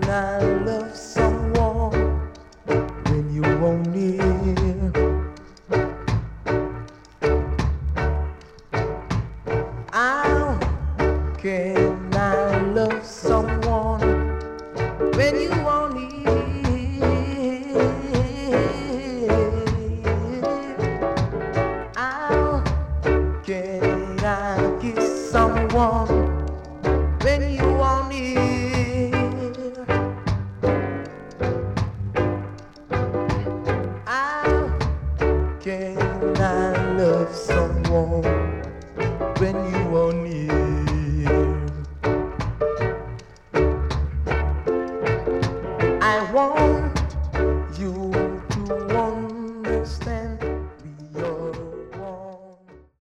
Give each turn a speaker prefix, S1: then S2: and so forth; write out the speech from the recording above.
S1: I love someone when you won't near? How can I love someone when you won't near? How can I kiss someone when you won't near? How can I love someone when you are near? I won't